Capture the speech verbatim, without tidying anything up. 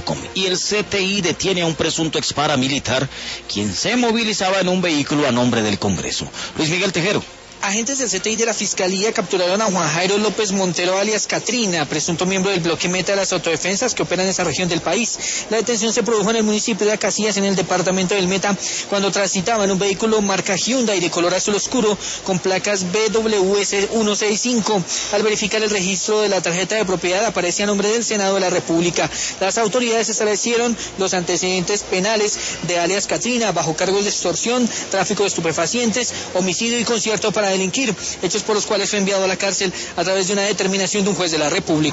com. Y el C T I detiene a un presunto ex paramilitar quien se movilizaba en un vehículo a nombre del Congreso. Luis Miguel Tejero. Agentes del C T I de la Fiscalía capturaron a Juan Jairo López Montero alias Catrina, presunto miembro del bloque Meta de las autodefensas que opera en esa región del país. La detención se produjo en el municipio de Acacias, en el departamento del Meta, cuando transitaba en un vehículo marca Hyundai de color azul oscuro con placas B W S ciento sesenta y cinco. Al verificar el registro de la tarjeta de propiedad aparece a nombre del Senado de la República. Las autoridades establecieron los antecedentes penales de alias Catrina bajo cargos de extorsión, tráfico de estupefacientes, homicidio y concierto para delinquir, hechos por los cuales fue enviado a la cárcel a través de una determinación de un juez de la República.